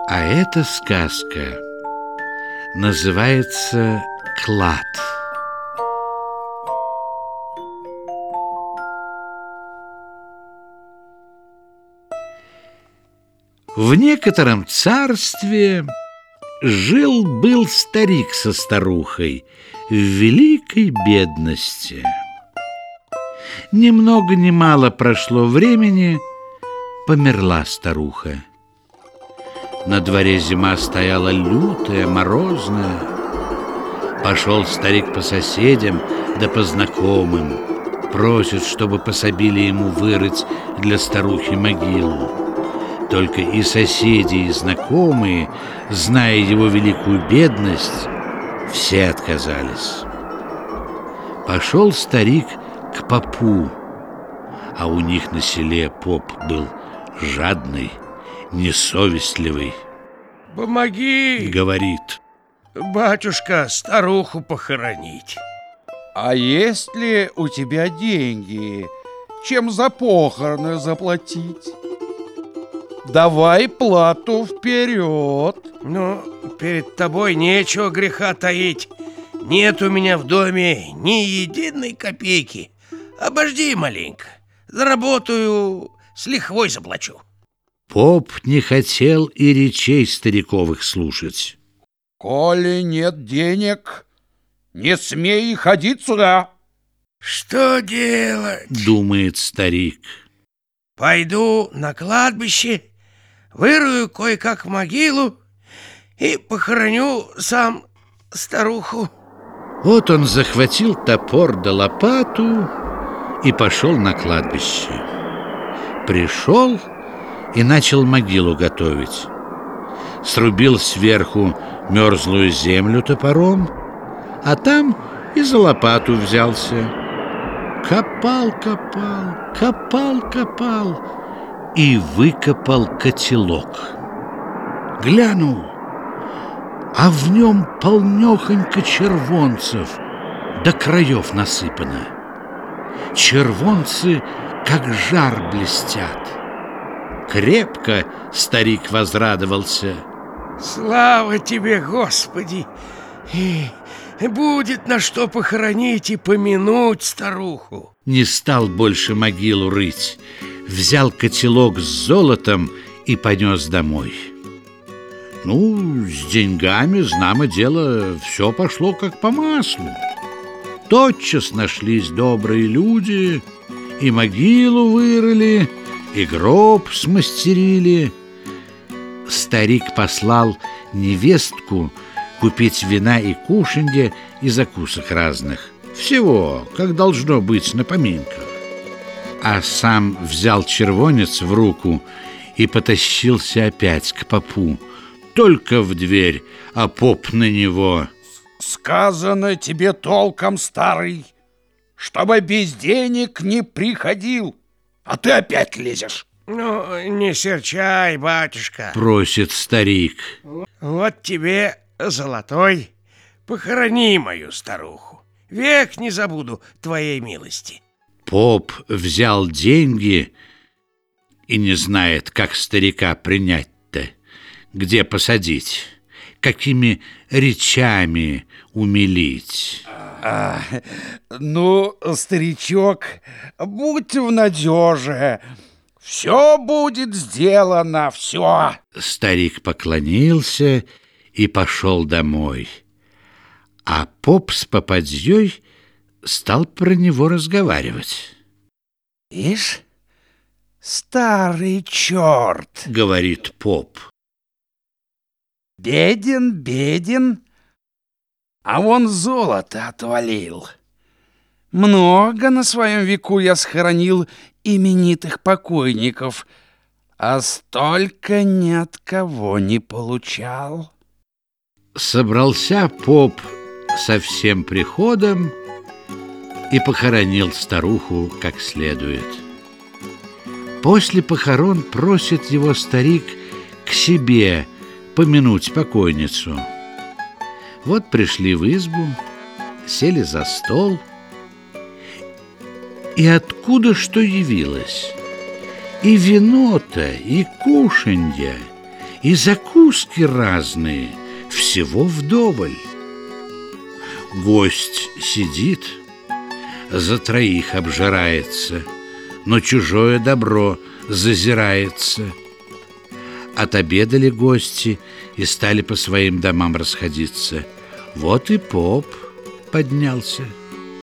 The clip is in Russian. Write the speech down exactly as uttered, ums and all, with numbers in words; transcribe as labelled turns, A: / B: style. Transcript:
A: А эта сказка называется «Клад». В некотором царстве жил-был старик со старухой в великой бедности. Ни много ни мало прошло времени, померла старуха. На дворе зима стояла лютая, морозная. Пошел старик по соседям да по знакомым, просит, чтобы пособили ему вырыть для старухи могилу. Только и соседи, и знакомые, зная его великую бедность, все отказались. Пошел старик к попу, а у них на селе поп был жадный, несовестливый.
B: «Помоги, — говорит, — батюшка, старуху похоронить».
C: А есть ли у тебя деньги, чем за похороны заплатить? Давай плату вперед.
B: Ну, перед тобой нечего греха таить. Нет у меня в доме ни единой копейки. Обожди маленько, заработаю, с лихвой заплачу.
A: Поп не хотел и речей стариковых слушать.
C: Коли нет денег, не смей ходить сюда.
B: Что делать?
A: Думает старик.
B: Пойду на кладбище, вырую кое-как могилу и похороню сам старуху.
A: Вот он захватил топор да лопату и пошел на кладбище. Пришел и начал могилу готовить. Срубил сверху мерзлую землю топором, а там и за лопату взялся. Копал, копал, копал, копал и выкопал котелок. Глянул, а в нем полнёхонько червонцев, до краев насыпано. Червонцы, как жар, блестят. Крепко старик возрадовался.
B: Слава тебе, Господи! И будет на что похоронить и помянуть старуху.
A: Не стал больше могилу рыть, взял котелок с золотом и понес домой. Ну, с деньгами, знамо дело, все пошло как по маслу. Тотчас нашлись добрые люди, и могилу вырыли, и гроб смастерили. Старик послал невестку купить вина и кушанья и закусок разных. Всего, как должно быть на поминках. А сам взял червонец в руку и потащился опять к попу. Только в дверь, а поп на него.
C: Сказано тебе толком, старый, чтобы без денег не приходил, а ты опять лезешь.
B: Ну, не серчай, батюшка,
A: просит старик.
B: Вот тебе золотой, похорони мою старуху. Век не забуду твоей милости.
A: Поп взял деньги и не знает, как старика принять-то, где посадить, какими речами умилить.
C: А, ну, старичок, будь в надеже, все будет сделано, все.
A: Старик поклонился и пошел домой. А поп с попадьей стал про него разговаривать.
C: Ишь, старый черт,
A: говорит поп.
C: Беден, беден, а он золото отвалил. Много на своем веку я схоронил именитых покойников, а столько ни от кого не получал.
A: Собрался поп со всем приходом и похоронил старуху как следует. После похорон просит его старик к себе помянуть покойницу. Вот пришли в избу, сели за стол, и откуда что явилось? И вино-то, и кушанья, и закуски разные, всего вдоволь. Гость сидит, за троих обжирается, но чужое добро зазирается. Отобедали гости и стали по своим домам расходиться. Вот и поп поднялся.